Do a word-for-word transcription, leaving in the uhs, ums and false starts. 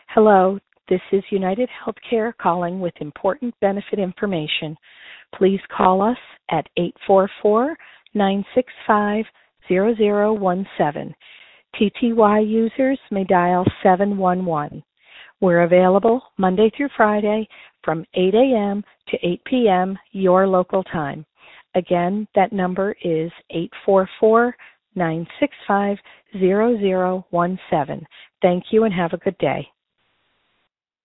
Hello, this is United Healthcare calling with important benefit information. Please call us at eight four four, nine six five, zero zero one seven. T T Y users may dial seven one one. We're available Monday through Friday from eight a.m. to eight p.m. your local time. Again, that number is eight four four, nine six five, zero zero one seven. Thank you and have a good day.